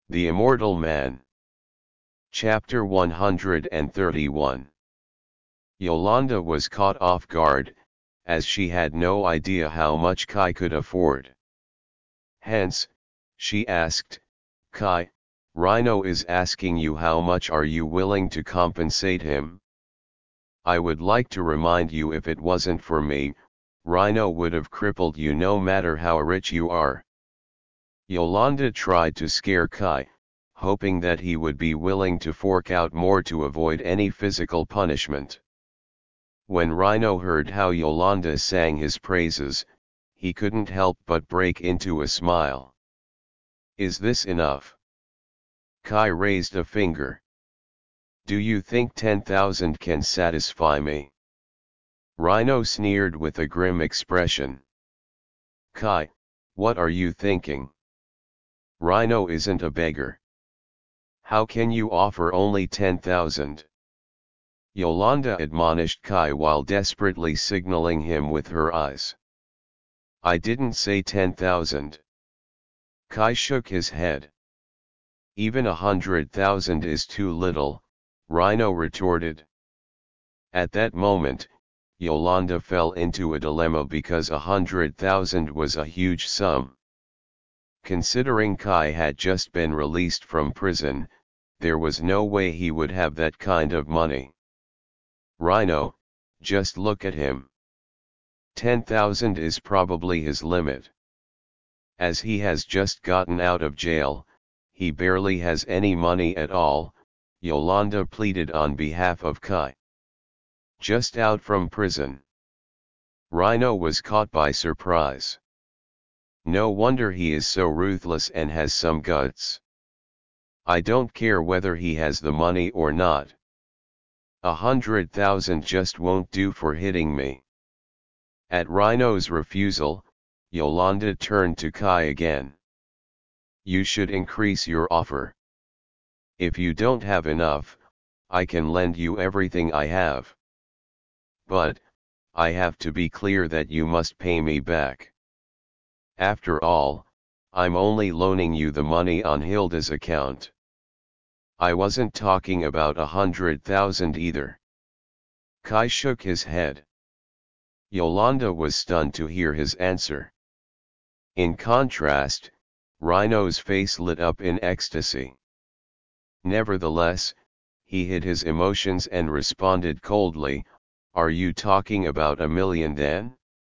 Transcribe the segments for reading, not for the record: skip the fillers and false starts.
The Immortal Man. Chapter 131. Yolanda was caught off guard, as she had no idea how much Kai could afford. Hence, she asked, "Kai, Rhino is asking you how much are you willing to compensate him?" "I would like to remind you, if it wasn't for me, Rhino would have crippled you no matter how rich you are." Yolanda tried to scare Kai, hoping that he would be willing to fork out more to avoid any physical punishment. When Rhino heard how Yolanda sang his praises, he couldn't help but break into a smile. "Is this enough?" Kai raised a finger. "Do you think 10,000 can satisfy me?" Rhino sneered with a grim expression. "Kai, what are you thinking? Rhino isn't a beggar. How can you offer only 10,000? Yolanda admonished Kai while desperately signaling him with her eyes. "I didn't say 10,000. Kai shook his head. "Even 100,000 is too little," Rhino retorted. At that moment, Yolanda fell into a dilemma because 100,000 was a huge sum. Considering Kai had just been released from prison, there was no way he would have that kind of money. "Rhino, just look at him. 10,000 is probably his limit. As he has just gotten out of jail, he barely has any money at all," Yolanda pleaded on behalf of Kai. "Just out from prison." Rhino was caught by surprise. No wonder he is so ruthless and has some guts. "I don't care whether he has the money or not. 100,000 just won't do for hitting me." At Rhino's refusal, Yolanda turned to Kai again. "You should increase your offer. If you don't have enough, I can lend you everything I have. But, I have to be clear that you must pay me back. After all, I'm only loaning you the money on Hilda's account. I wasn't talking about 100,000 either." Kai shook his head. Yolanda was stunned to hear his answer. In contrast, Rhino's face lit up in ecstasy. Nevertheless, he hid his emotions and responded coldly, "Are you talking about 1,000,000 then?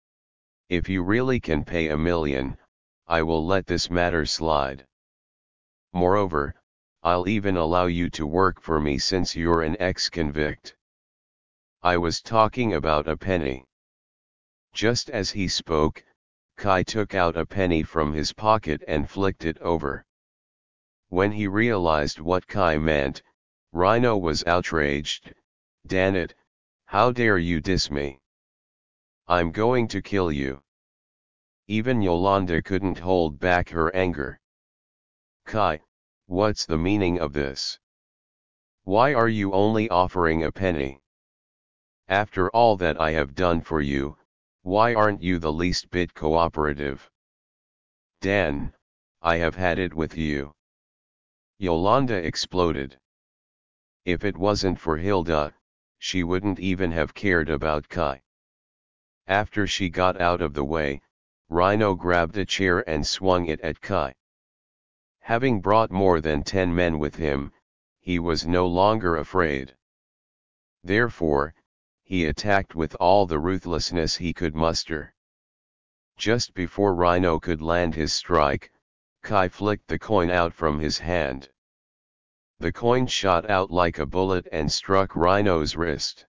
If you really can pay 1,000,000, I will let this matter slide. Moreover, I'll even allow you to work for me since you're an ex-convict." "I was talking about a penny." Just as he spoke, Kai took out a penny from his pocket and flicked it over. When he realized what Kai meant, Rhino was outraged. "Damn it, how dare you diss me? I'm going to kill you." Even Yolanda couldn't hold back her anger. "Kai, what's the meaning of this? Why are you only offering a penny? After all that I have done for you, why aren't you the least bit cooperative? Dan, I have had it with you." Yolanda exploded. If it wasn't for Hilda, she wouldn't even have cared about Kai. After she got out of the way, Rhino grabbed a chair and swung it at Kai. Having brought more than 10 men with him, he was no longer afraid. Therefore, he attacked with all the ruthlessness he could muster. Just before Rhino could land his strike, Kai flicked the coin out from his hand. The coin shot out like a bullet and struck Rhino's wrist.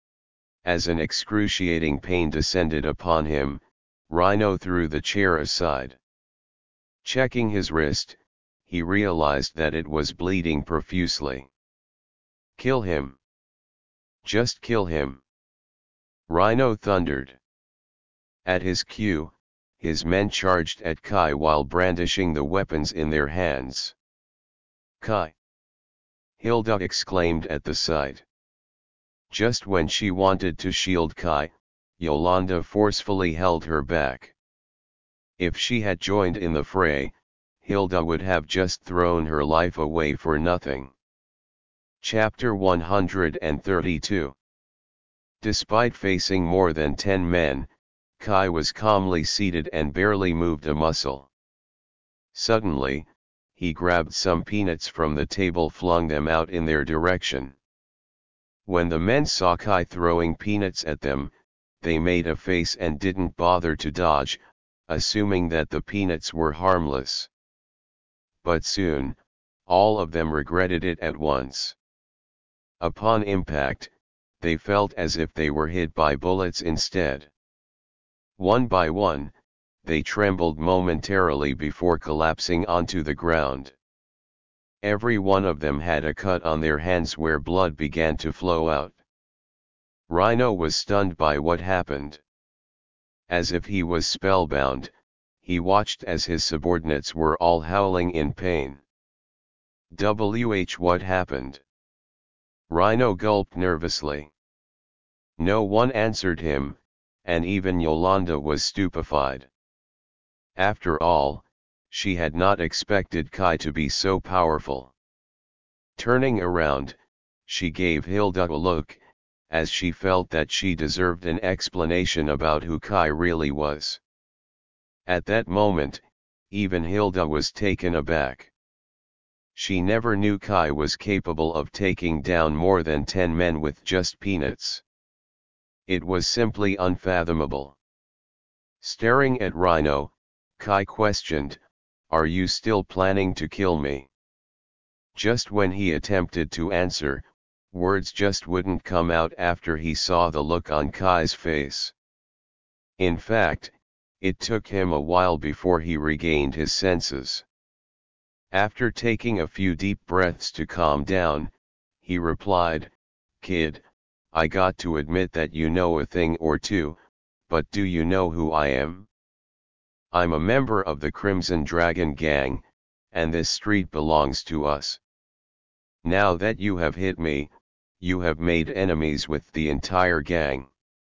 As an excruciating pain descended upon him, Rhino threw the chair aside. Checking his wrist, he realized that it was bleeding profusely. "Kill him! Just kill him!" Rhino thundered. At his cue, his men charged at Kai while brandishing the weapons in their hands. "Kai!" Hilda exclaimed at the sight. Just when she wanted to shield Kai, Yolanda forcefully held her back. If she had joined in the fray, Hilda would have just thrown her life away for nothing. Chapter 132. Despite facing more than 10 men, Kai was calmly seated and barely moved a muscle. Suddenly, he grabbed some peanuts from the table, flung them out in their direction. When the men saw Kai throwing peanuts at them, they made a face and didn't bother to dodge, assuming that the peanuts were harmless. But soon, all of them regretted it at once. Upon impact, they felt as if they were hit by bullets instead. One by one, they trembled momentarily before collapsing onto the ground. Every one of them had a cut on their hands where blood began to flow out. Rhino was stunned by what happened. As if he was spellbound, he watched as his subordinates were all howling in pain. What happened? Rhino gulped nervously. No one answered him, and even Yolanda was stupefied. After all, she had not expected Kai to be so powerful. Turning around, she gave Hilda a look, as she felt that she deserved an explanation about who Kai really was. At that moment, even Hilda was taken aback. She never knew Kai was capable of taking down more than 10 men with just peanuts. It was simply unfathomable. Staring at Rhino, Kai questioned, "Are you still planning to kill me?" Just when he attempted to answer, words just wouldn't come out after he saw the look on Kai's face. In fact, it took him a while before he regained his senses. After taking a few deep breaths to calm down, he replied, "Kid, I got to admit that you know a thing or two, but do you know who I am? I'm a member of the Crimson Dragon Gang, and this street belongs to us. Now that you have hit me, you have made enemies with the entire gang.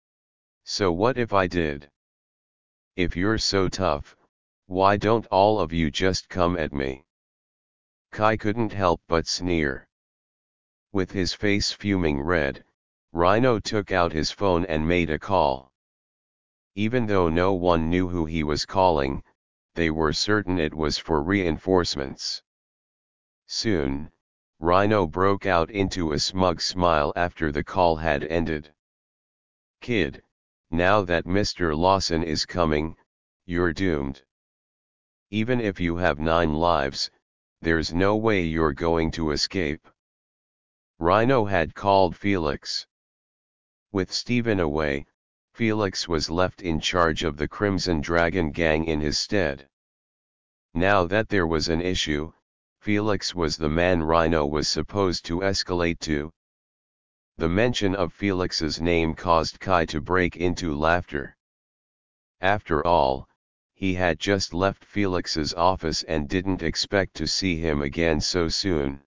So what if I did? If you're so tough, why don't all of you just come at me?" Kai couldn't help but sneer. With his face fuming red, Rhino took out his phone and made a call. Even though no one knew who he was calling, they were certain it was for reinforcements. Soon, Rhino broke out into a smug smile after the call had ended. "Kid, now that Mr. Lawson is coming, you're doomed. Even if you have 9 lives, there's no way you're going to escape." Rhino had called Felix. With Steven away, Felix was left in charge of the Crimson Dragon Gang in his stead. Now that there was an issue, Felix was the man Rhino was supposed to escalate to. The mention of Felix's name caused Kai to break into laughter. After all, he had just left Felix's office and didn't expect to see him again so soon.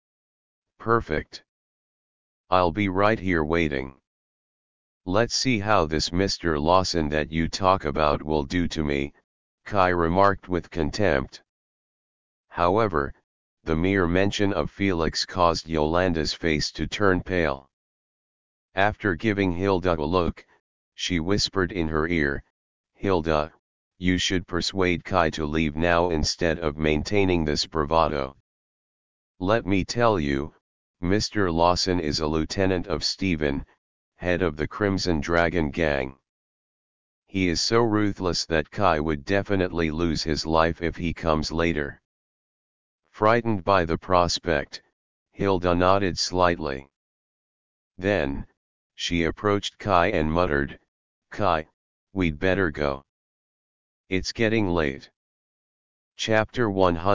"Perfect. I'll be right here waiting. Let's see how this Mr. Lawson that you talk about will do to me," Kai remarked with contempt. However, the mere mention of Felix caused Yolanda's face to turn pale. After giving Hilda a look, she whispered in her ear, "Hilda, you should persuade Kai to leave now instead of maintaining this bravado. Let me tell you, Mr. Lawson is a lieutenant of Steven, head of the Crimson Dragon Gang. He is so ruthless that Kai would definitely lose his life if he comes later." Frightened by the prospect, Hilda nodded slightly. Then, she approached Kai and muttered, "Kai, we'd better go. It's getting late." Chapter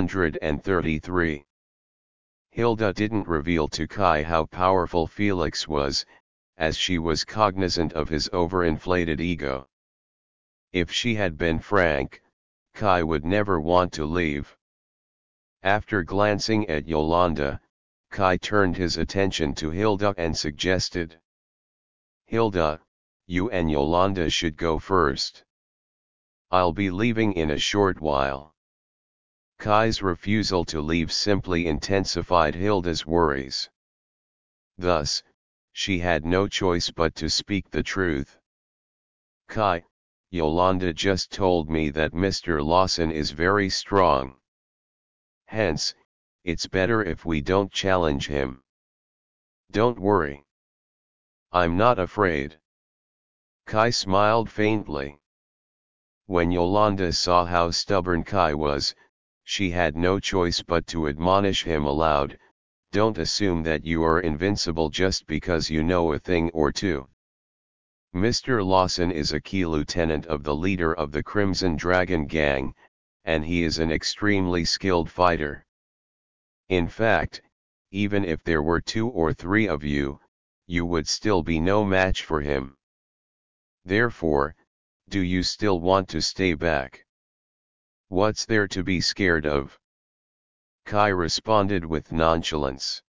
133. Hilda didn't reveal to Kai how powerful Felix was, as she was cognizant of his overinflated ego. If she had been frank, Kai would never want to leave. After glancing at Yolanda, Kai turned his attention to Hilda and suggested, "Hilda, you and Yolanda should go first. I'll be leaving in a short while." Kai's refusal to leave simply intensified Hilda's worries. Thus, she had no choice but to speak the truth. Kai, Yolanda just told me that Mr. Lawson is very strong. Hence, it's better if we don't challenge him. Don't worry. I'm not afraid. Kai smiled faintly. When Yolanda saw how stubborn Kai was, she had no choice but to admonish him aloud, don't assume that you are invincible just because you know a thing or two. Mr. Lawson is a key lieutenant of the leader of the Crimson Dragon Gang, and he is an extremely skilled fighter. In fact, even if there were 2 or 3 of you, you would still be no match for him. Therefore, do you still want to stay back? What's there to be scared of? Kai responded with nonchalance.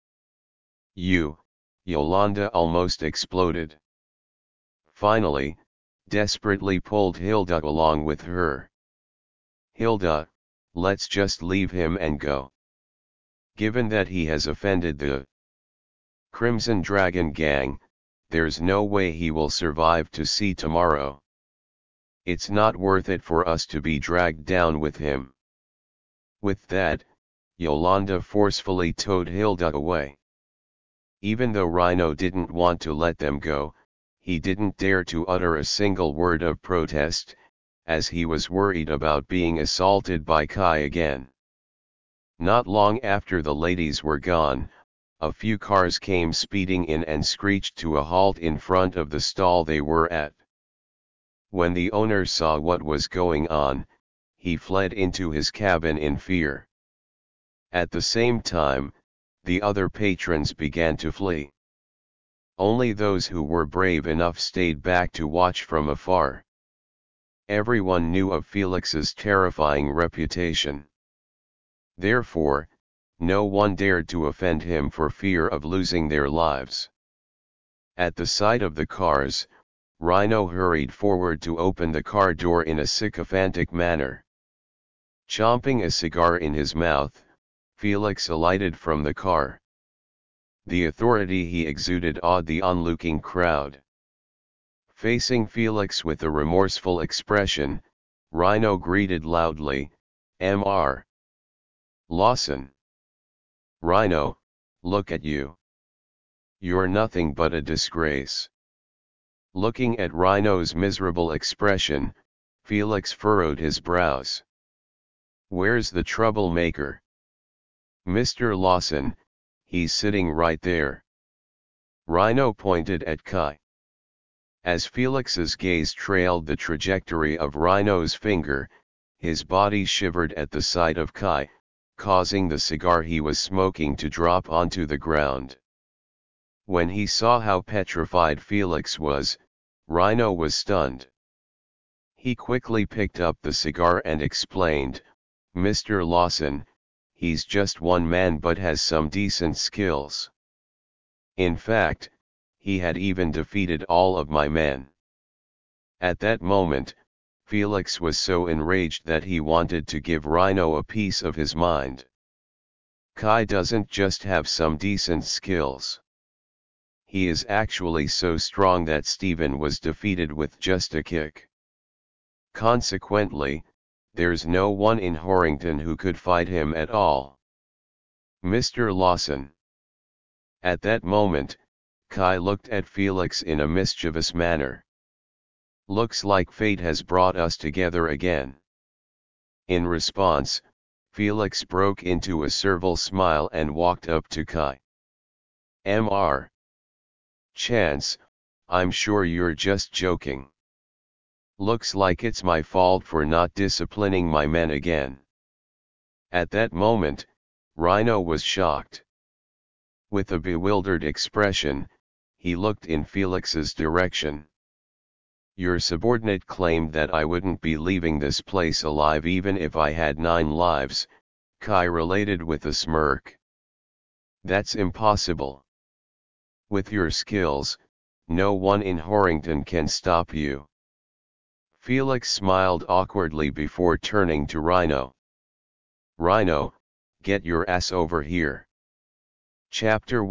Yolanda almost exploded. Finally, desperately pulled Hilda along with her. Hilda, let's just leave him and go. Given that he has offended the Crimson Dragon Gang, there's no way he will survive to see tomorrow. It's not worth it for us to be dragged down with him. With that, Yolanda forcefully towed Hilda away. Even though Rhino didn't want to let them go, he didn't dare to utter a single word of protest, as he was worried about being assaulted by Kai again. Not long after the ladies were gone, a few cars came speeding in and screeched to a halt in front of the stall they were at. When the owner saw what was going on, he fled into his cabin in fear. At the same time, the other patrons began to flee. Only those who were brave enough stayed back to watch from afar. Everyone knew of Felix's terrifying reputation. Therefore, no one dared to offend him for fear of losing their lives. At the sight of the cars, Rhino hurried forward to open the car door in a sycophantic manner. Chomping a cigar in his mouth, Felix alighted from the car. The authority he exuded awed the onlooking crowd. Facing Felix with a remorseful expression, Rhino greeted loudly, "Mr. Lawson. Rhino, look at you. You're nothing but a disgrace." Looking at Rhino's miserable expression, Felix furrowed his brows. "Where's the troublemaker?" "Mr. Lawson, he's sitting right there." Rhino pointed at Kai. As Felix's gaze trailed the trajectory of Rhino's finger, his body shivered at the sight of Kai, causing the cigar he was smoking to drop onto the ground. When he saw how petrified Felix was, Rhino was stunned. He quickly picked up the cigar and explained, "Mr. Lawson, he's just one man but has some decent skills. In fact, he had even defeated all of my men." At that moment, Felix was so enraged that he wanted to give Rhino a piece of his mind. Kai doesn't just have some decent skills. He is actually so strong that Steven was defeated with just a kick. Consequently, there's no one in Horrington who could fight him at all. Mr. Lawson. At that moment, Kai looked at Felix in a mischievous manner. "Looks like fate has brought us together again." In response, Felix broke into a servile smile and walked up to Kai. "Mr. Chance, I'm sure you're just joking. Looks like it's my fault for not disciplining my men again." At that moment, Rhino was shocked. With a bewildered expression, he looked in Felix's direction. "Your subordinate claimed that I wouldn't be leaving this place alive even if I had 9 lives, Kai related with a smirk. "That's impossible. With your skills, no one in Horrington can stop you." Felix smiled awkwardly before turning to Rhino. Rhino, get your ass over here. Chapter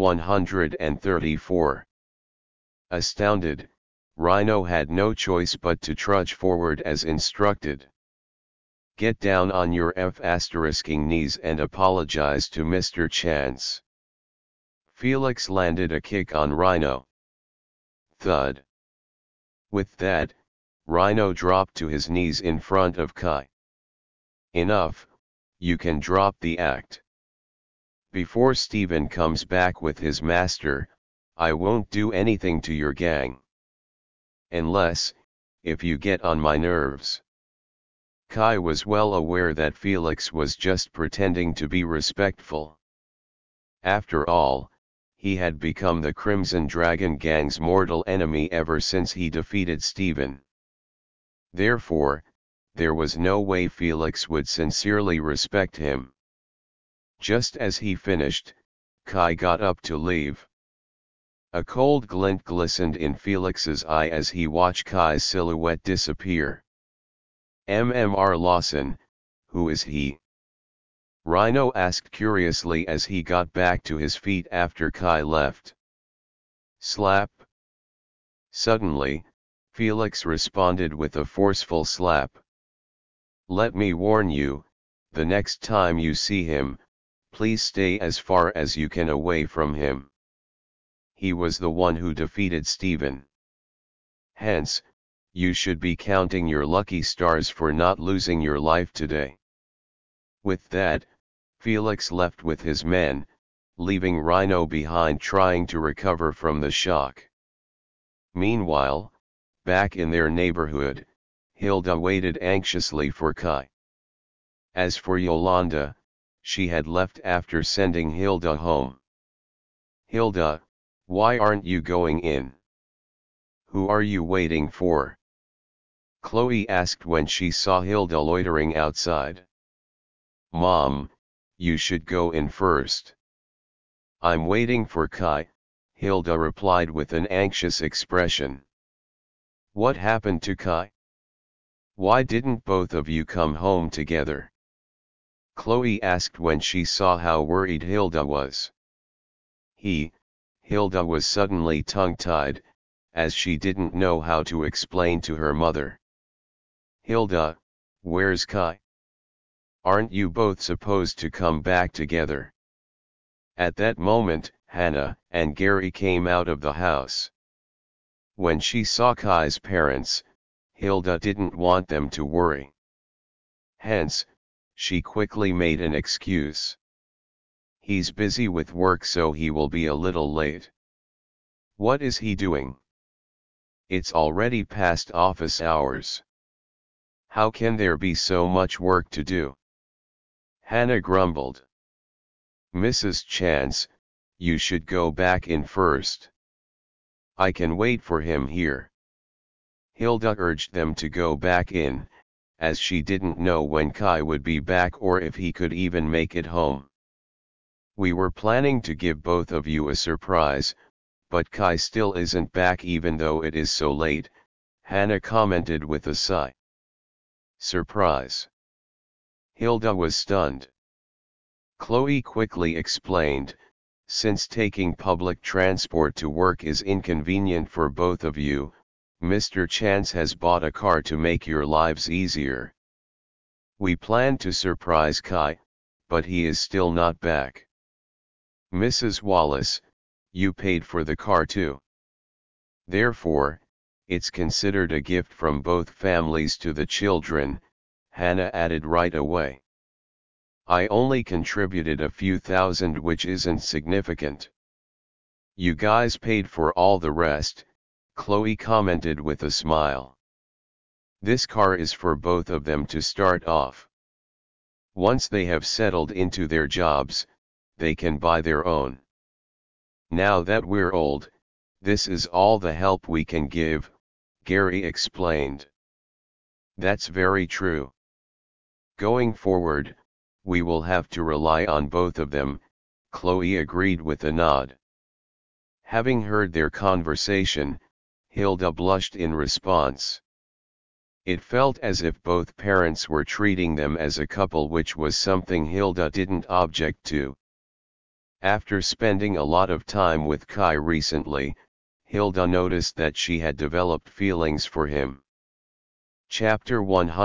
134. Astounded, Rhino had no choice but to trudge forward as instructed. Get down on your knees and apologize to Mr. Chance. Felix landed a kick on Rhino. Thud. With that, Rhino dropped to his knees in front of Kai. Enough, you can drop the act. Before Steven comes back with his master, I won't do anything to your gang. Unless, if you get on my nerves. Kai was well aware that Felix was just pretending to be respectful. After all, he had become the Crimson Dragon gang's mortal enemy ever since he defeated Steven. Therefore, there was no way Felix would sincerely respect him. Just as he finished, Kai got up to leave. A cold glint glistened in Felix's eye as he watched Kai's silhouette disappear. MMR Lawson, who is he? Rhino asked curiously as he got back to his feet after Kai left. Slap. Suddenly, Felix responded with a forceful slap. Let me warn you, the next time you see him, please stay as far as you can away from him. He was the one who defeated Steven. Hence, you should be counting your lucky stars for not losing your life today. With that, Felix left with his men, leaving Rhino behind trying to recover from the shock. Meanwhile, back in their neighborhood, Hilda waited anxiously for Kai. As for Yolanda, she had left after sending Hilda home. Hilda, why aren't you going in? Who are you waiting for? Chloe asked when she saw Hilda loitering outside. Mom, you should go in first. I'm waiting for Kai, Hilda replied with an anxious expression. What happened to Kai? Why didn't both of you come home together? Chloe asked when she saw how worried Hilda was. Hilda was suddenly tongue-tied, as she didn't know how to explain to her mother. Hilda, where's Kai? Aren't you both supposed to come back together? At that moment, Hannah and Gary came out of the house. When she saw Kai's parents, Hilda didn't want them to worry. Hence, she quickly made an excuse. He's busy with work, so he will be a little late. What is he doing? It's already past office hours. How can there be so much work to do? Hannah grumbled. Mrs. Chance, you should go back in first. I can wait for him here. Hilda urged them to go back in, as she didn't know when Kai would be back or if he could even make it home. We were planning to give both of you a surprise, but Kai still isn't back even though it is so late, Hannah commented with a sigh. Surprise. Hilda was stunned. Chloe quickly explained, since taking public transport to work is inconvenient for both of you, Mr. Chance has bought a car to make your lives easier. We planned to surprise Kai, but he is still not back. Mrs. Wallace, you paid for the car too. Therefore, it's considered a gift from both families to the children, Hannah added right away. I only contributed a few thousand, which isn't significant. You guys paid for all the rest, Chloe commented with a smile. This car is for both of them to start off. Once they have settled into their jobs, they can buy their own. Now that we're old, this is all the help we can give, Gary explained. That's very true. Going forward, we will have to rely on both of them, Chloe agreed with a nod. Having heard their conversation, Hilda blushed in response. It felt as if both parents were treating them as a couple, which was something Hilda didn't object to. After spending a lot of time with Kai recently, Hilda noticed that she had developed feelings for him. Chapter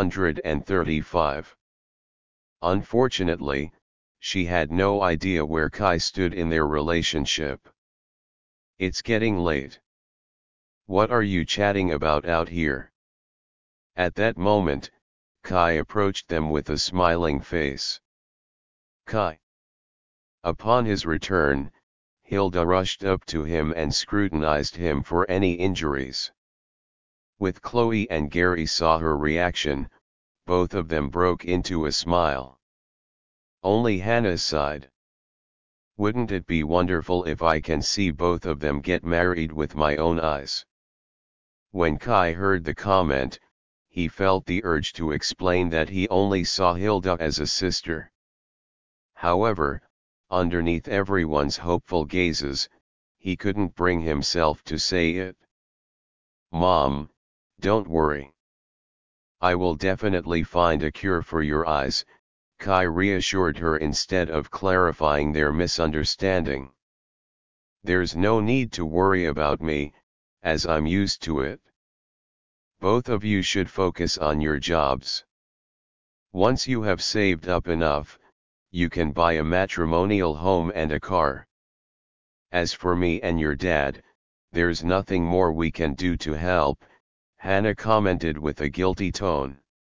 135. Unfortunately, she had no idea where Kai stood in their relationship. It's getting late. What are you chatting about out here? At that moment, Kai approached them with a smiling face. Kai. Upon his return, Hilda rushed up to him and scrutinized him for any injuries. With Chloe and Gary saw her reaction, both of them broke into a smile. Only Hannah sighed. Wouldn't it be wonderful if I can see both of them get married with my own eyes? When Kai heard the comment, he felt the urge to explain that he only saw Hilda as a sister. However, underneath everyone's hopeful gazes, he couldn't bring himself to say it. Mom, don't worry. I will definitely find a cure for your eyes, Kai reassured her instead of clarifying their misunderstanding. There's no need to worry about me, as I'm used to it. Both of you should focus on your jobs. Once you have saved up enough, you can buy a matrimonial home and a car. As for me and your dad, there's nothing more we can do to help, Hannah commented with a guilty tone.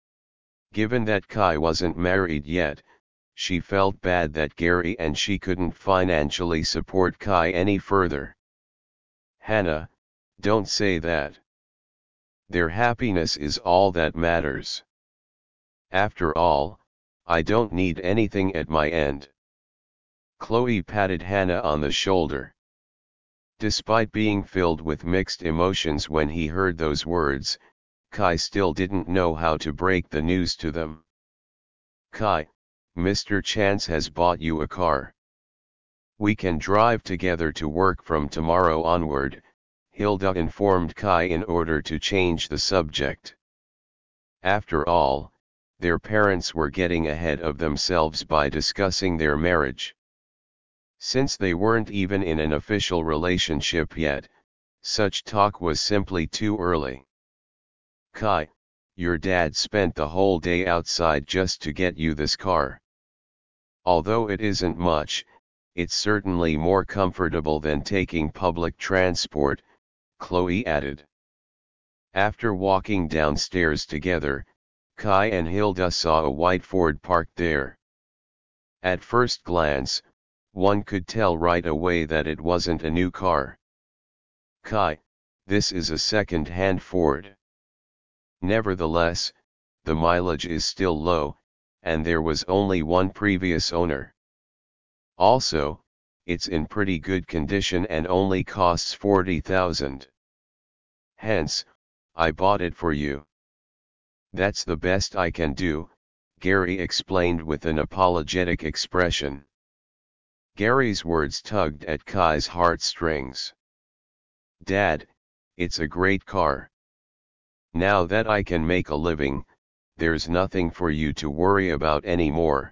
Given that Kai wasn't married yet, she felt bad that Gary and she couldn't financially support Kai any further. Hannah, don't say that. Their happiness is all that matters. After all, I don't need anything at my end. Chloe patted Hannah on the shoulder. Despite being filled with mixed emotions when he heard those words, Kai still didn't know how to break the news to them. Kai, Mr. Chance has bought you a car. We can drive together to work from tomorrow onward, Hilda informed Kai in order to change the subject. After all, their parents were getting ahead of themselves by discussing their marriage. Since they weren't even in an official relationship yet, such talk was simply too early. Kai, your dad spent the whole day outside just to get you this car. Although it isn't much, it's certainly more comfortable than taking public transport, Chloe added. After walking downstairs together, Kai and Hilda saw a white Ford parked there. At first glance, one could tell right away that it wasn't a new car. Kai, this is a second-hand Ford. Nevertheless, the mileage is still low, and there was only one previous owner. Also, it's in pretty good condition and only costs $40,000. Hence, I bought it for you. That's the best I can do, Gary explained with an apologetic expression. Gary's words tugged at Kai's heartstrings. Dad, it's a great car. Now that I can make a living, there's nothing for you to worry about anymore.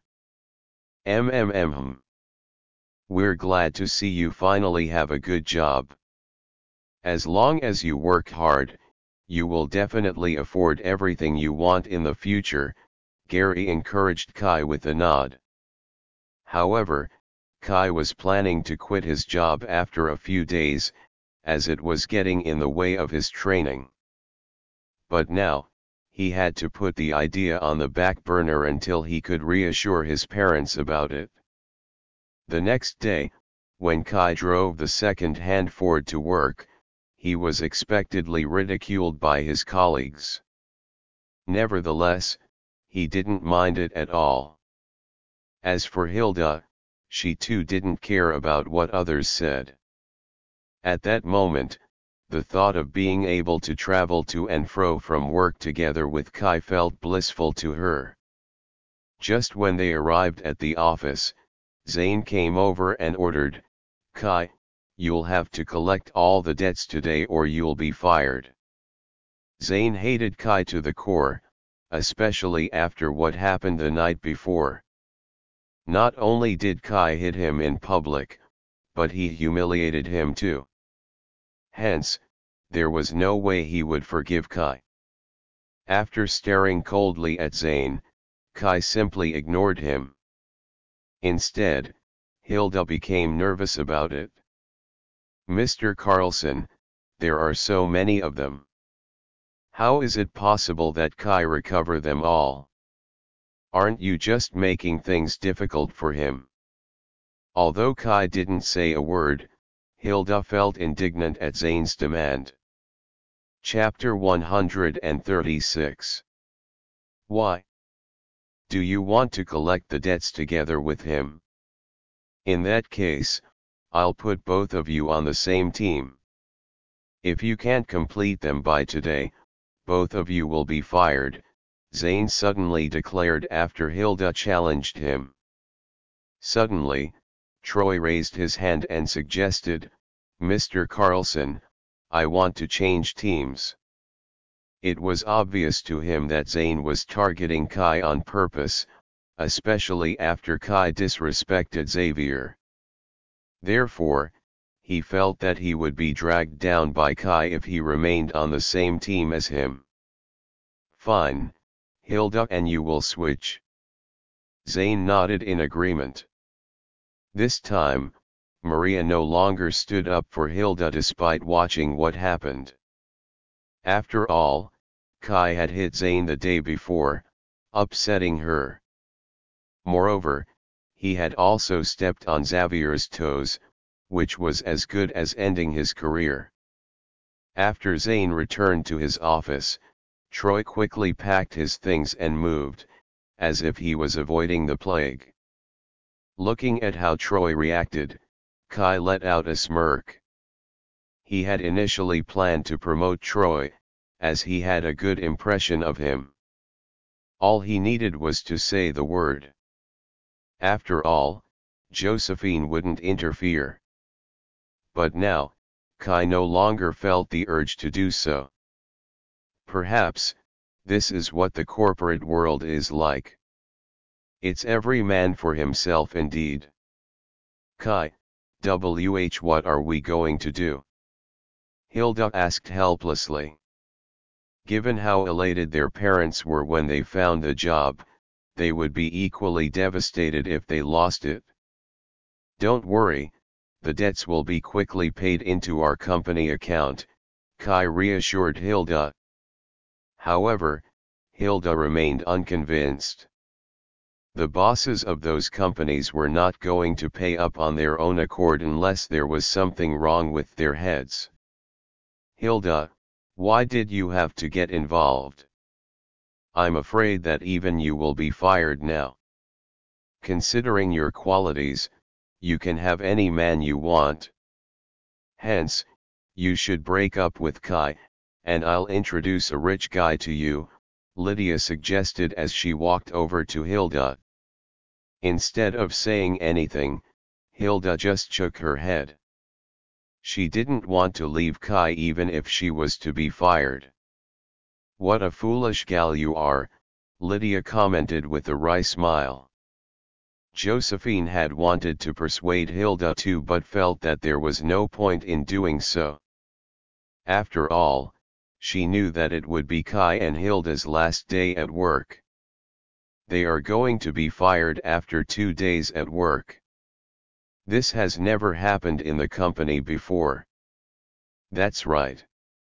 We're glad to see you finally have a good job. As long as you work hard, you will definitely afford everything you want in the future, Gary encouraged Kai with a nod. However, Kai was planning to quit his job after a few days, as it was getting in the way of his training. But now, he had to put the idea on the back burner until he could reassure his parents about it. The next day, when Kai drove the second-hand Ford to work, he was expectedly ridiculed by his colleagues. Nevertheless, he didn't mind it at all. As for Hilda, she too didn't care about what others said. At that moment, the thought of being able to travel to and fro from work together with Kai felt blissful to her. Just when they arrived at the office, Zane came over and ordered, Kai, you'll have to collect all the debts today or you'll be fired. Zayn hated Kai to the core, especially after what happened the night before. Not only did Kai hit him in public, but he humiliated him too. Hence, there was no way he would forgive Kai. After staring coldly at Zayn, Kai simply ignored him. Instead, Hilda became nervous about it. "Mr. Carlson, there are so many of them. How is it possible that Kai recover them all? Aren't you just making things difficult for him?" Although Kai didn't say a word, Hilda felt indignant at Zayn's demand. Chapter 136. Why? Do you want to collect the debts together with him? In that case, I'll put both of you on the same team. If you can't complete them by today, both of you will be fired, Zayn suddenly declared after Hilda challenged him. Suddenly, Troy raised his hand and suggested, "Mr. Carlson, I want to change teams." It was obvious to him that Zayn was targeting Kai on purpose, especially after Kai disrespected Xavier. Therefore, he felt that he would be dragged down by Kai if he remained on the same team as him. "Fine, Hilda, and you will switch." Zayn nodded in agreement. This time, Maria no longer stood up for Hilda despite watching what happened. After all, Kai had hit Zayn the day before, upsetting her. Moreover, he had also stepped on Xavier's toes, which was as good as ending his career. After Zayn returned to his office, Troy quickly packed his things and moved, as if he was avoiding the plague. Looking at how Troy reacted, Kai let out a smirk. He had initially planned to promote Troy, as he had a good impression of him. All he needed was to say the word. After all, Josephine wouldn't interfere. But now, Kai no longer felt the urge to do so. Perhaps, this is what the corporate world is like. It's every man for himself indeed. "Kai, what are we going to do?" Hilda asked helplessly. Given how elated their parents were when they found the job, they would be equally devastated if they lost it. "Don't worry, the debts will be quickly paid into our company account," Kai reassured Hilda. However, Hilda remained unconvinced. The bosses of those companies were not going to pay up on their own accord unless there was something wrong with their heads. "Hilda, why did you have to get involved? I'm afraid that even you will be fired now. Considering your qualities, you can have any man you want. Hence, you should break up with Kai, and I'll introduce a rich guy to you," Lydia suggested as she walked over to Hilda. Instead of saying anything, Hilda just shook her head. She didn't want to leave Kai even if she was to be fired. "What a foolish gal you are," Lydia commented with a wry smile. Josephine had wanted to persuade Hilda too, but felt that there was no point in doing so. After all, she knew that it would be Kai and Hilda's last day at work. They are going to be fired after 2 days at work. This has never happened in the company before. That's right.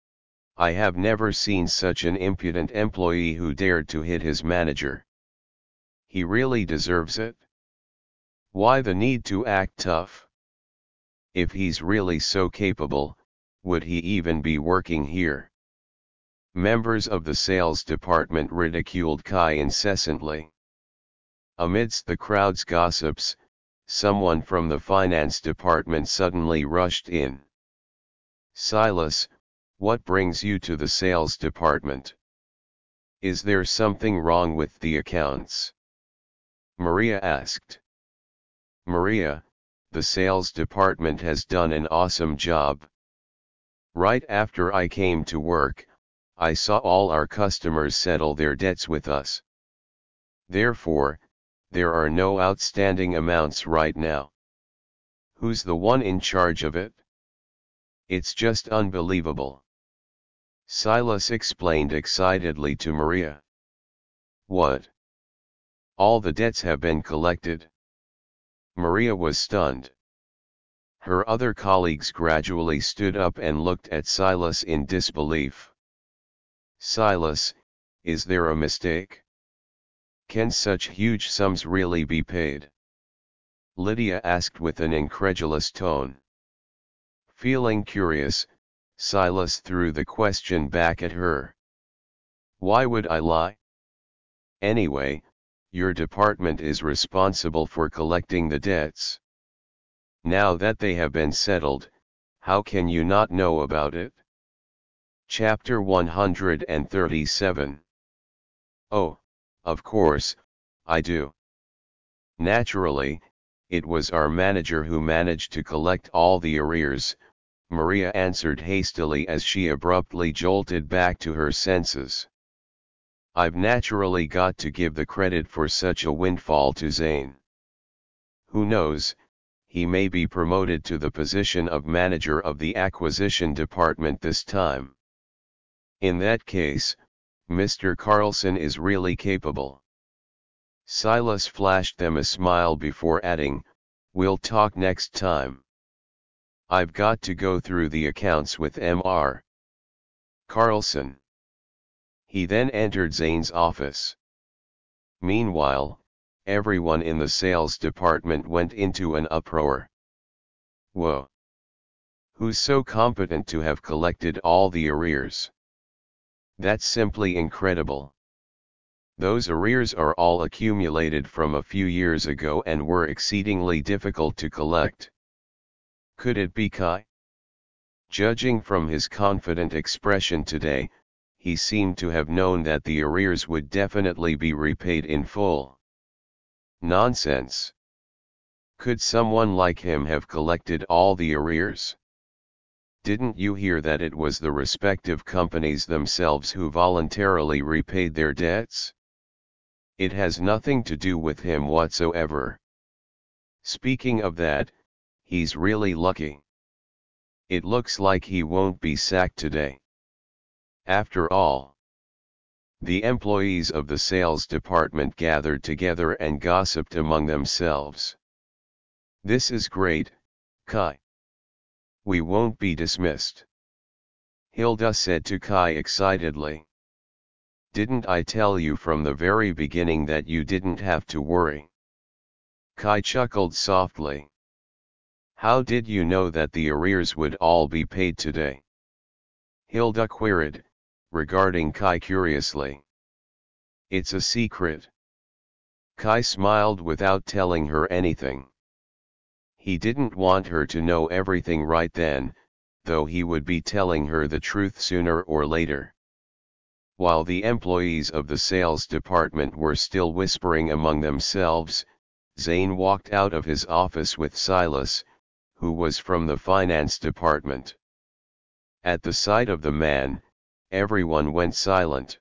I have never seen such an impudent employee who dared to hit his manager. He really deserves it. Why the need to act tough? If he's really so capable, would he even be working here?" Members of the sales department ridiculed Kai incessantly. Amidst the crowd's gossips, someone from the finance department suddenly rushed in. "Silas, what brings you to the sales department? Is there something wrong with the accounts?" Maria asked. "Maria, the sales department has done an awesome job. Right after I came to work, I saw all our customers settle their debts with us. Therefore, there are no outstanding amounts right now. Who's the one in charge of it? It's just unbelievable. Silas explained excitedly to Maria. What? All the debts have been collected? Maria was stunned. Her other colleagues gradually stood up and looked at Silas in disbelief. Silas, is there a mistake? Can such huge sums really be paid? Lydia asked with an incredulous tone. Feeling curious, Silas threw the question back at her. Why would I lie? Anyway, your department is responsible for collecting the debts. Now that they have been settled, how can you not know about it? Chapter 137. Oh, of course, I do. Naturally, it was our manager who managed to collect all the arrears, Maria answered hastily as she abruptly jolted back to her senses. I've naturally got to give the credit for such a windfall to Zane. Who knows, he may be promoted to the position of manager of the acquisition department this time. In that case, Mr. Carlson is really capable. Silas flashed them a smile before adding, we'll talk next time. I've got to go through the accounts with Mr. Carlson. He then entered Zane's office. Meanwhile, everyone in the sales department went into an uproar. Whoa! Who's so competent to have collected all the arrears? That's simply incredible. Those arrears are all accumulated from a few years ago and were exceedingly difficult to collect. Could it be Kai? Judging from his confident expression today, he seemed to have known that the arrears would definitely be repaid in full. Nonsense. Could someone like him have collected all the arrears? Didn't you hear that it was the respective companies themselves who voluntarily repaid their debts? It has nothing to do with him whatsoever. Speaking of that, he's really lucky. It looks like he won't be sacked today. After all, the employees of the sales department gathered together and gossiped among themselves. This is great, Kai. We won't be dismissed. Hilda said to Kai excitedly. Didn't I tell you from the very beginning that you didn't have to worry? Kai chuckled softly. How did you know that the arrears would all be paid today? Hilda queried, regarding Kai curiously. It's a secret. Kai smiled without telling her anything. He didn't want her to know everything right then, though he would be telling her the truth sooner or later. While the employees of the sales department were still whispering among themselves, Zane walked out of his office with Silas, who was from the finance department. At the sight of the man, everyone went silent.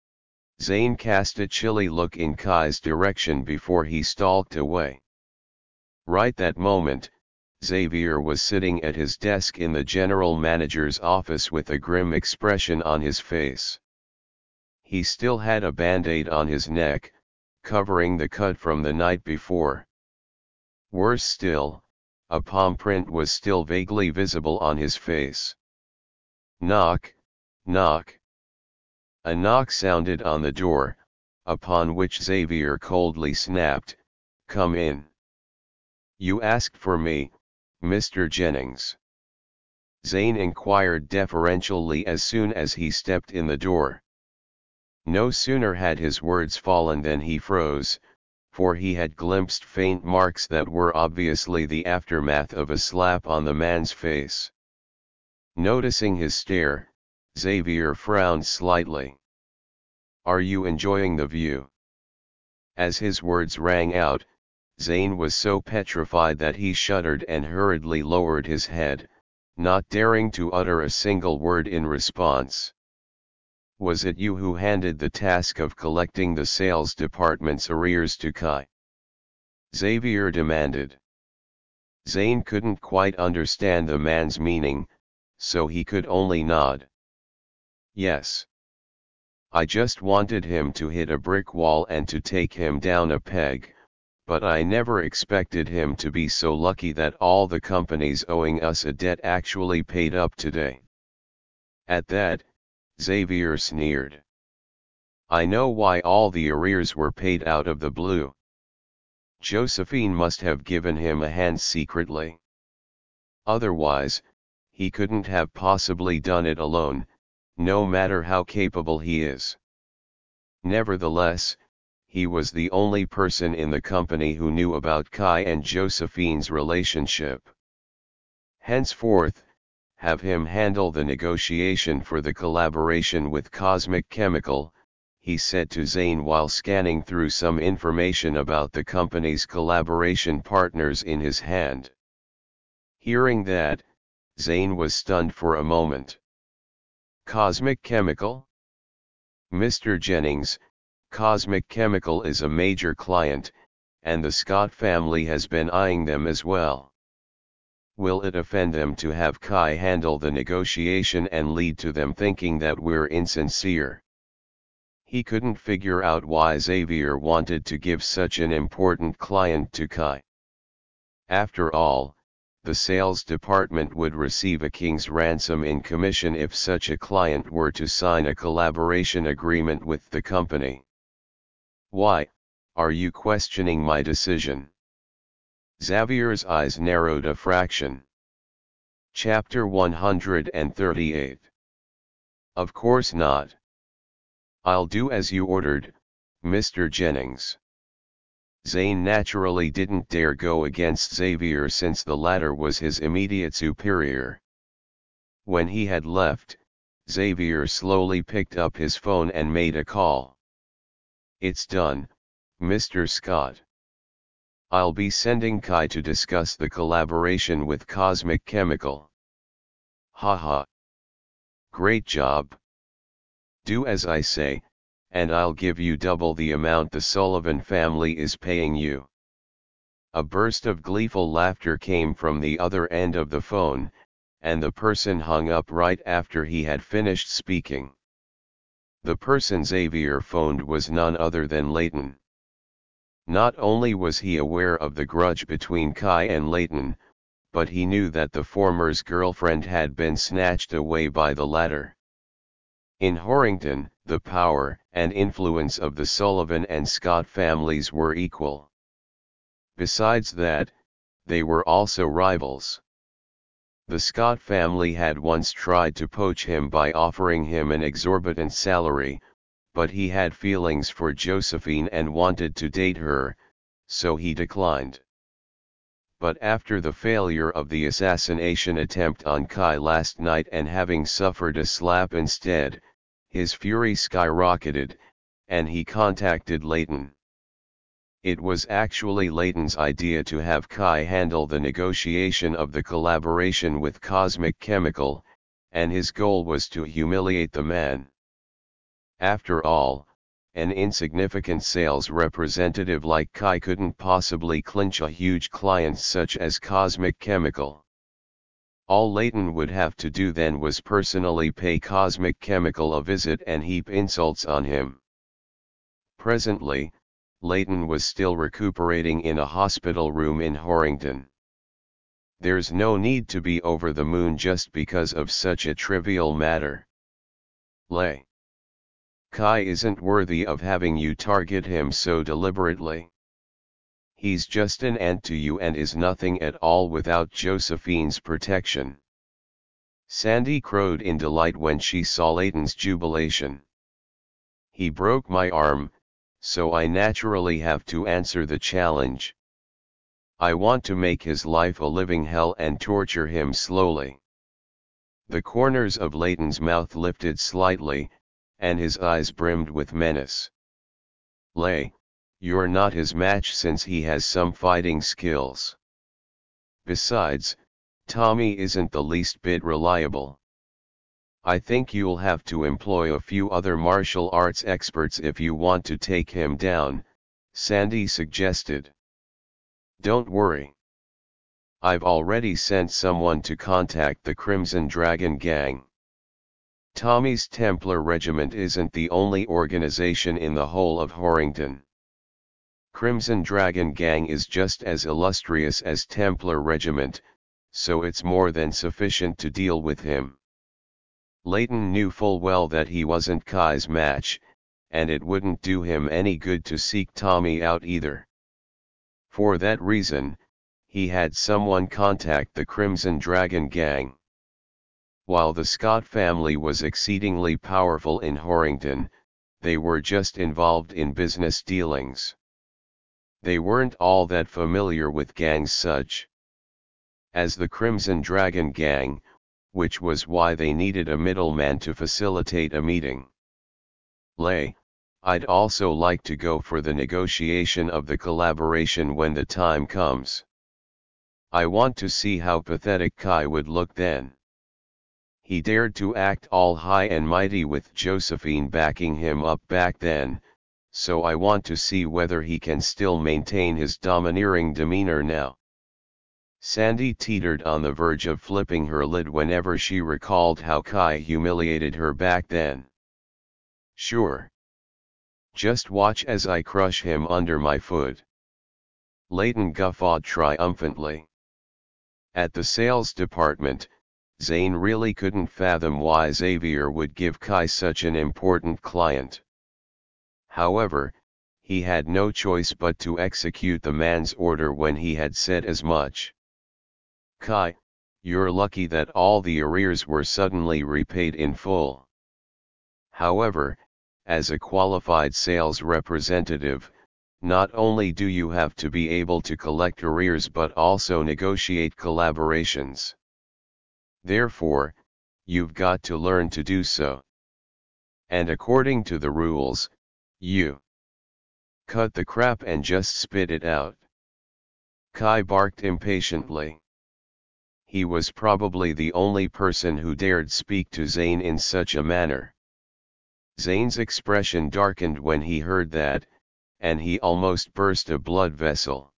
Zane cast a chilly look in Kai's direction before he stalked away. Right that moment, Xavier was sitting at his desk in the general manager's office with a grim expression on his face. He still had a band-aid on his neck, covering the cut from the night before. Worse still, a palm print was still vaguely visible on his face. Knock, knock. A knock sounded on the door, upon which Xavier coldly snapped, "Come in." "You asked for me, Mr. Jennings?" Zane inquired deferentially as soon as he stepped in the door. No sooner had his words fallen than he froze, for he had glimpsed faint marks that were obviously the aftermath of a slap on the man's face. Noticing his stare, Xavier frowned slightly. "Are you enjoying the view?" As his words rang out, Zane was so petrified that he shuddered and hurriedly lowered his head, not daring to utter a single word in response. Was it you who handed the task of collecting the sales department's arrears to Kai? Xavier demanded. Zane couldn't quite understand the man's meaning, so he could only nod. Yes. I just wanted him to hit a brick wall and to take him down a peg, but I never expected him to be so lucky that all the companies owing us a debt actually paid up today. At that, Xavier sneered. I know why all the arrears were paid out of the blue. Josephine must have given him a hand secretly. Otherwise, he couldn't have possibly done it alone, no matter how capable he is. Nevertheless, he was the only person in the company who knew about Kai and Josephine's relationship. Henceforth, have him handle the negotiation for the collaboration with Cosmic Chemical, he said to Zane while scanning through some information about the company's collaboration partners in his hand. Hearing that, Zane was stunned for a moment. Cosmic Chemical? Mr. Jennings, Cosmic Chemical is a major client, and the Scott family has been eyeing them as well. Will it offend them to have Kai handle the negotiation and lead to them thinking that we're insincere? He couldn't figure out why Xavier wanted to give such an important client to Kai. After all, the sales department would receive a king's ransom in commission if such a client were to sign a collaboration agreement with the company. Why, are you questioning my decision? Xavier's eyes narrowed a fraction. Chapter 138. Of course not. I'll do as you ordered, Mr. Jennings. Zane naturally didn't dare go against Xavier since the latter was his immediate superior. When he had left, Xavier slowly picked up his phone and made a call. It's done, Mr. Scott. I'll be sending Kai to discuss the collaboration with Cosmic Chemical. Haha. Great job. Do as I say, and I'll give you double the amount the Sullivan family is paying you. A burst of gleeful laughter came from the other end of the phone, and the person hung up right after he had finished speaking. The person Xavier phoned was none other than Leighton. Not only was he aware of the grudge between Kai and Leighton, but he knew that the former's girlfriend had been snatched away by the latter. In Horrington, the power and influence of the Sullivan and Scott families were equal. Besides that, they were also rivals. The Scott family had once tried to poach him by offering him an exorbitant salary, but he had feelings for Josephine and wanted to date her, so he declined. But after the failure of the assassination attempt on Kai last night and having suffered a slap instead, his fury skyrocketed, and he contacted Leighton. It was actually Leighton's idea to have Kai handle the negotiation of the collaboration with Cosmic Chemical, and his goal was to humiliate the man. After all, an insignificant sales representative like Kai couldn't possibly clinch a huge client such as Cosmic Chemical. All Leighton would have to do then was personally pay Cosmic Chemical a visit and heap insults on him. Presently, Leighton was still recuperating in a hospital room in Horrington. There's no need to be over the moon just because of such a trivial matter. Kai isn't worthy of having you target him so deliberately. He's just an ant to you and is nothing at all without Josephine's protection. Sandy crowed in delight when she saw Leighton's jubilation. He broke my arm, so I naturally have to answer the challenge. I want to make his life a living hell and torture him slowly. The corners of Leighton's mouth lifted slightly, and his eyes brimmed with menace. You're not his match since he has some fighting skills. Besides, Tommy isn't the least bit reliable. I think you'll have to employ a few other martial arts experts if you want to take him down, Sandy suggested. Don't worry. I've already sent someone to contact the Crimson Dragon Gang. Tommy's Templar Regiment isn't the only organization in the whole of Horrington. Crimson Dragon Gang is just as illustrious as Templar Regiment, so it's more than sufficient to deal with him. Leighton knew full well that he wasn't Kai's match, and it wouldn't do him any good to seek Tommy out either. For that reason, he had someone contact the Crimson Dragon Gang. While the Scott family was exceedingly powerful in Horrington, they were just involved in business dealings. They weren't all that familiar with gangs such as the Crimson Dragon Gang, which was why they needed a middleman to facilitate a meeting. I'd also like to go for the negotiation of the collaboration when the time comes. I want to see how pathetic Kai would look then. He dared to act all high and mighty with Josephine backing him up back then, so I want to see whether he can still maintain his domineering demeanor now. Sandy teetered on the verge of flipping her lid whenever she recalled how Kai humiliated her back then. Sure. Just watch as I crush him under my foot. Leighton guffawed triumphantly. At the sales department, Zane really couldn't fathom why Xavier would give Kai such an important client. However, he had no choice but to execute the man's order when he had said as much. Kai, you're lucky that all the arrears were suddenly repaid in full. However, as a qualified sales representative, not only do you have to be able to collect arrears but also negotiate collaborations. Therefore, you've got to learn to do so. And according to the rules, you cut the crap and just spit it out. Kai barked impatiently. He was probably the only person who dared speak to Zane in such a manner. Zane's expression darkened when he heard that, and he almost burst a blood vessel.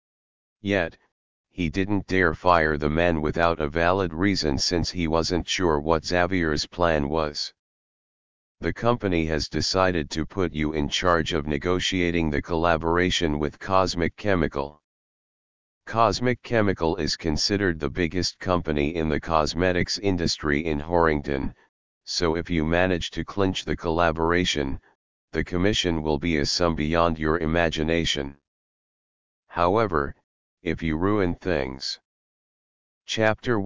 Yet, he didn't dare fire the man without a valid reason since he wasn't sure what Xavier's plan was. The company has decided to put you in charge of negotiating the collaboration with Cosmic Chemical. Cosmic Chemical is considered the biggest company in the cosmetics industry in Horrington, so if you manage to clinch the collaboration, the commission will be a sum beyond your imagination. However, if you ruin things. Chapter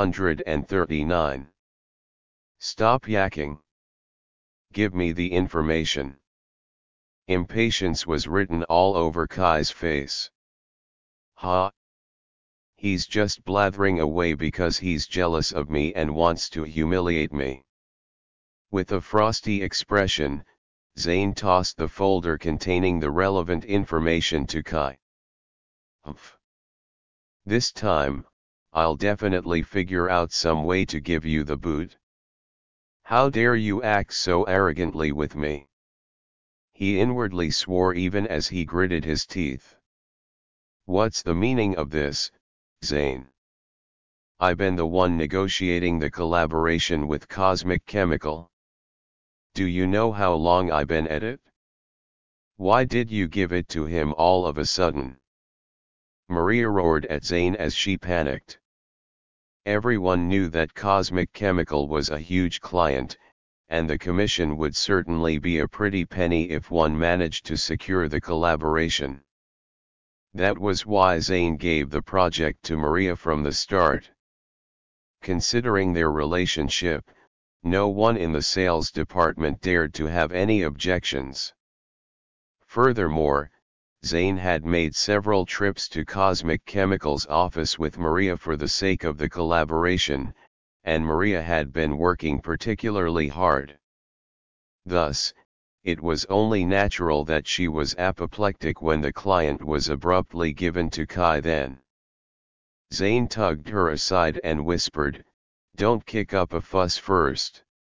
139. Stop yakking. Give me the information. Impatience was written all over Kai's face. Ha! He's just blathering away because he's jealous of me and wants to humiliate me. With a frosty expression, Zane tossed the folder containing the relevant information to Kai. Humph. This time, I'll definitely figure out some way to give you the boot. How dare you act so arrogantly with me? He inwardly swore even as he gritted his teeth. What's the meaning of this, Zane? I've been the one negotiating the collaboration with Cosmic Chemical. Do you know how long I've been at it? Why did you give it to him all of a sudden? Maria roared at Zane as she panicked. Everyone knew that Cosmic Chemical was a huge client, and the commission would certainly be a pretty penny if one managed to secure the collaboration. That was why Zane gave the project to Maria from the start. Considering their relationship, no one in the sales department dared to have any objections. Furthermore, Zane had made several trips to Cosmic Chemical's office with Maria for the sake of the collaboration, and Maria had been working particularly hard. Thus, it was only natural that she was apoplectic when the client was abruptly given to Kai then. Zane tugged her aside and whispered, "Don't kick up a fuss first.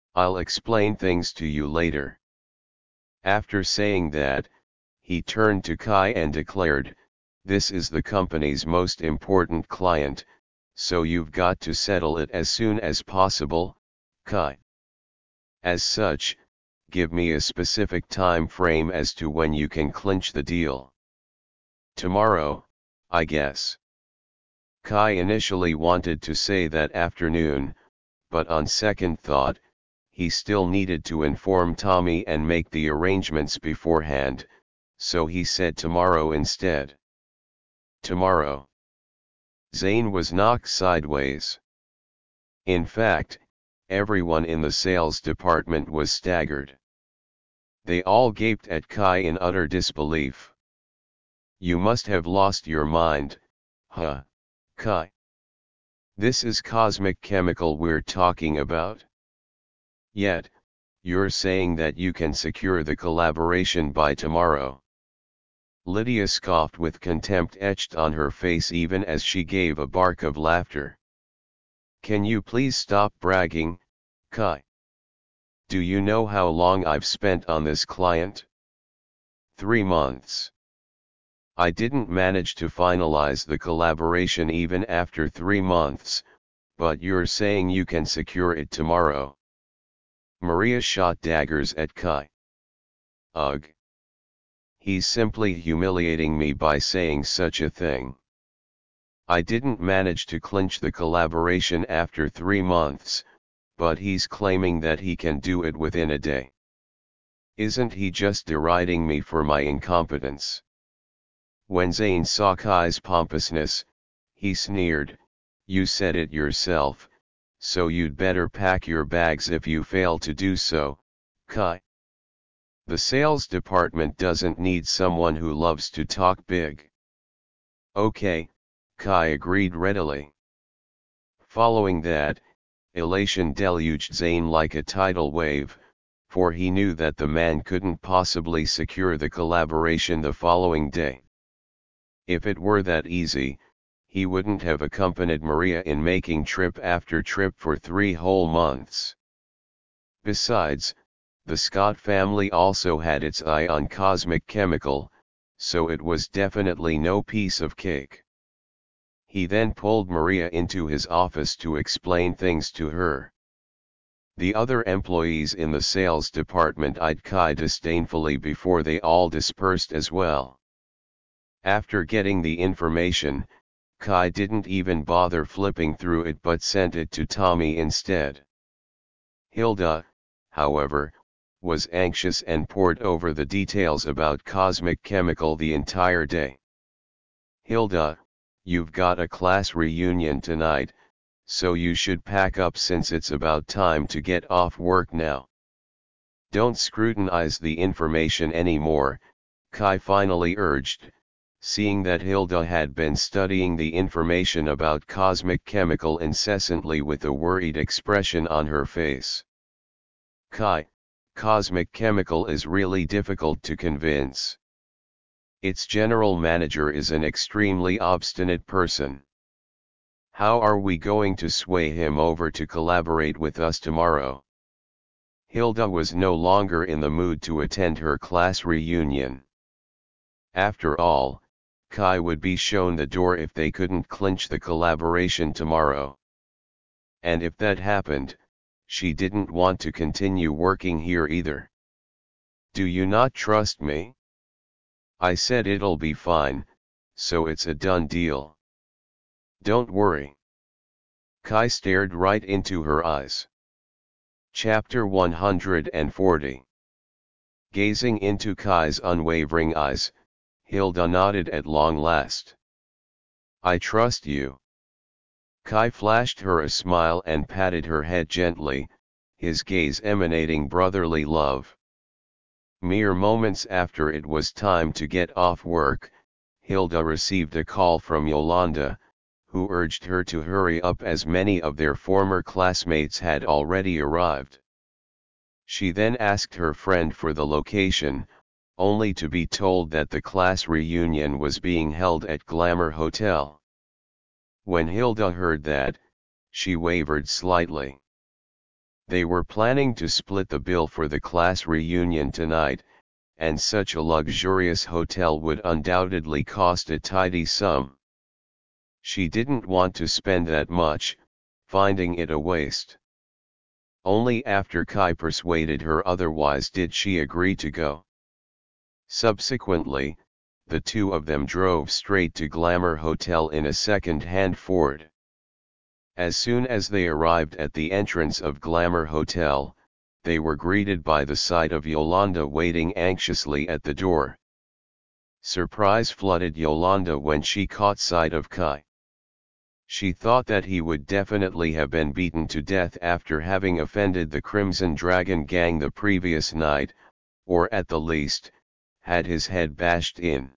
I'll explain things to you later. After saying that, he turned to Kai and declared, "This is the company's most important client, so you've got to settle it as soon as possible, Kai. As such, give me a specific time frame as to when you can clinch the deal." "Tomorrow, I guess." Kai initially wanted to say that afternoon, but on second thought, he still needed to inform Tommy and make the arrangements beforehand, so he said tomorrow instead. Tomorrow. Zane was knocked sideways. In fact, everyone in the sales department was staggered. They all gaped at Kai in utter disbelief. "You must have lost your mind, huh, Kai? This is Cosmic Chemical we're talking about? Yet, you're saying that you can secure the collaboration by tomorrow." Lydia scoffed with contempt etched on her face even as she gave a bark of laughter. "Can you please stop bragging, Kai? Do you know how long I've spent on this client? 3 months. I didn't manage to finalize the collaboration even after 3 months, but you're saying you can secure it tomorrow." Maria shot daggers at Kai. "Ugh. He's simply humiliating me by saying such a thing. I didn't manage to clinch the collaboration after 3 months, but he's claiming that he can do it within a day. Isn't he just deriding me for my incompetence?" When Zane saw Kai's pompousness, he sneered, "You said it yourself, so you'd better pack your bags if you fail to do so, Kai. The sales department doesn't need someone who loves to talk big." "Okay," Kai agreed readily. Following that, elation deluged Zane like a tidal wave, for he knew that the man couldn't possibly secure the collaboration the following day. If it were that easy, he wouldn't have accompanied Maria in making trip after trip for 3 whole months. Besides, the Scott family also had its eye on Cosmic Chemical, so it was definitely no piece of cake. He then pulled Maria into his office to explain things to her. The other employees in the sales department eyed Kai disdainfully before they all dispersed as well. After getting the information, Kai didn't even bother flipping through it but sent it to Tommy instead. Hilda, however, was anxious and pored over the details about Cosmic Chemical the entire day. "Hilda, you've got a class reunion tonight, so you should pack up since it's about time to get off work now. Don't scrutinize the information anymore," Kai finally urged, seeing that Hilda had been studying the information about Cosmic Chemical incessantly with a worried expression on her face. "Kai, Cosmic Chemical is really difficult to convince. Its general manager is an extremely obstinate person. How are we going to sway him over to collaborate with us tomorrow?" Hilda was no longer in the mood to attend her class reunion. After all, Kai would be shown the door if they couldn't clinch the collaboration tomorrow. And if that happened, she didn't want to continue working here either. "Do you not trust me? I said it'll be fine, so it's a done deal. Don't worry." Kai stared right into her eyes. Chapter 140. Gazing into Kai's unwavering eyes, Hilda nodded at long last. "I trust you." Kai flashed her a smile and patted her head gently, his gaze emanating brotherly love. Mere moments after it was time to get off work, Hilda received a call from Yolanda, who urged her to hurry up as many of their former classmates had already arrived. She then asked her friend for the location, only to be told that the class reunion was being held at Glamour Hotel. When Hilda heard that, she wavered slightly. They were planning to split the bill for the class reunion tonight, and such a luxurious hotel would undoubtedly cost a tidy sum. She didn't want to spend that much, finding it a waste. Only after Kai persuaded her otherwise did she agree to go. Subsequently, the two of them drove straight to Glamour Hotel in a second-hand Ford. As soon as they arrived at the entrance of Glamour Hotel, they were greeted by the sight of Yolanda waiting anxiously at the door. Surprise flooded Yolanda when she caught sight of Kai. She thought that he would definitely have been beaten to death after having offended the Crimson Dragon gang the previous night, or at the least, had his head bashed in.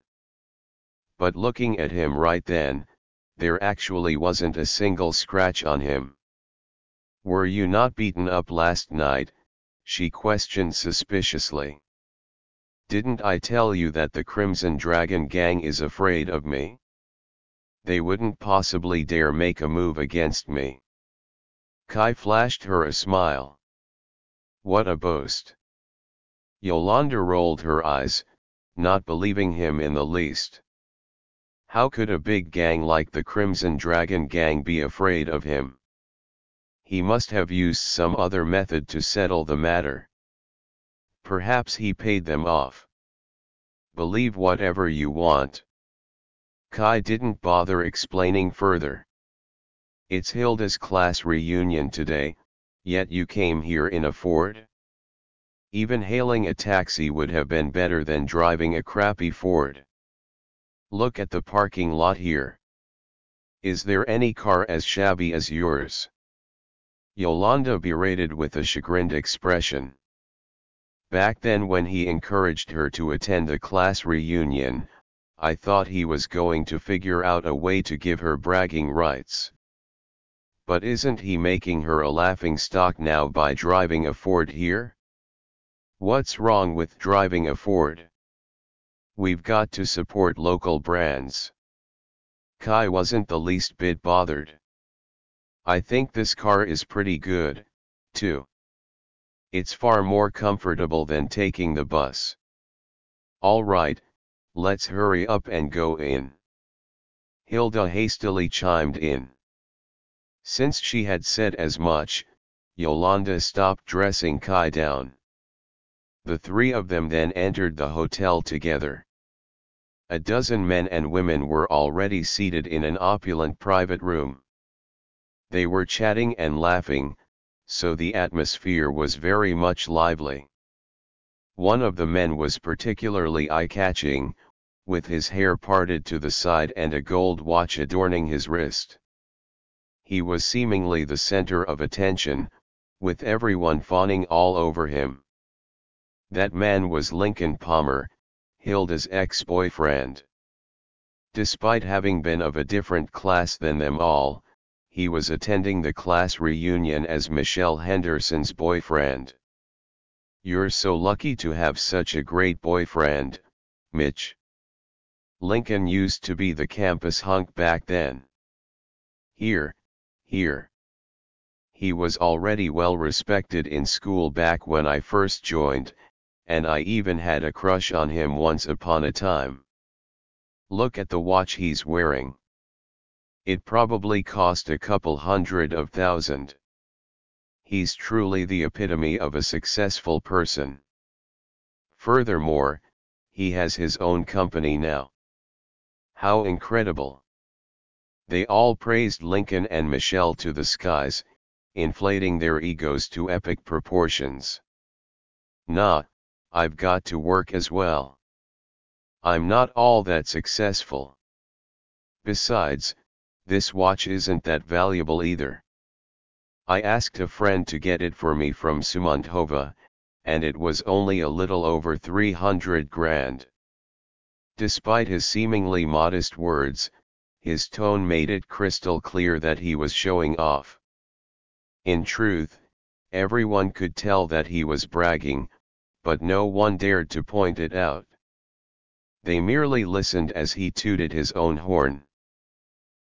But looking at him right then, there actually wasn't a single scratch on him. "Were you not beaten up last night?" she questioned suspiciously. "Didn't I tell you that the Crimson Dragon gang is afraid of me? They wouldn't possibly dare make a move against me." Kai flashed her a smile. "What a boast." Yolanda rolled her eyes, not believing him in the least. How could a big gang like the Crimson Dragon gang be afraid of him? He must have used some other method to settle the matter. Perhaps he paid them off. "Believe whatever you want." Kai didn't bother explaining further. "It's Hilda's class reunion today, yet you came here in a Ford? Even hailing a taxi would have been better than driving a crappy Ford. Look at the parking lot here. Is there any car as shabby as yours?" Yolanda berated with a chagrined expression. "Back then when he encouraged her to attend the class reunion, I thought he was going to figure out a way to give her bragging rights. But isn't he making her a laughingstock now by driving a Ford here? What's wrong with driving a Ford? We've got to support local brands." Kai wasn't the least bit bothered. "I think this car is pretty good, too. It's far more comfortable than taking the bus." "All right, let's hurry up and go in." Hilda hastily chimed in. Since she had said as much, Yolanda stopped dressing Kai down. The three of them then entered the hotel together. A dozen men and women were already seated in an opulent private room. They were chatting and laughing, so the atmosphere was very much lively. One of the men was particularly eye-catching, with his hair parted to the side and a gold watch adorning his wrist. He was seemingly the center of attention, with everyone fawning all over him. That man was Lincoln Palmer, Hilda's ex-boyfriend. Despite having been of a different class than them all, he was attending the class reunion as Michelle Henderson's boyfriend. "You're so lucky to have such a great boyfriend, Mitch." Lincoln used to be the campus hunk back then. Here. He was already well respected in school back when I first joined, and I even had a crush on him once upon a time. Look at the watch he's wearing. It probably cost a couple $100,000. He's truly the epitome of a successful person. Furthermore, he has his own company now. How incredible." They all praised Lincoln and Michelle to the skies, inflating their egos to epic proportions. "Nah, I've got to work as well. I'm not all that successful. Besides, this watch isn't that valuable either. I asked a friend to get it for me from Sumantova, and it was only a little over 300 grand. Despite his seemingly modest words, his tone made it crystal clear that he was showing off. In truth, everyone could tell that he was bragging, but no one dared to point it out. They merely listened as he tooted his own horn.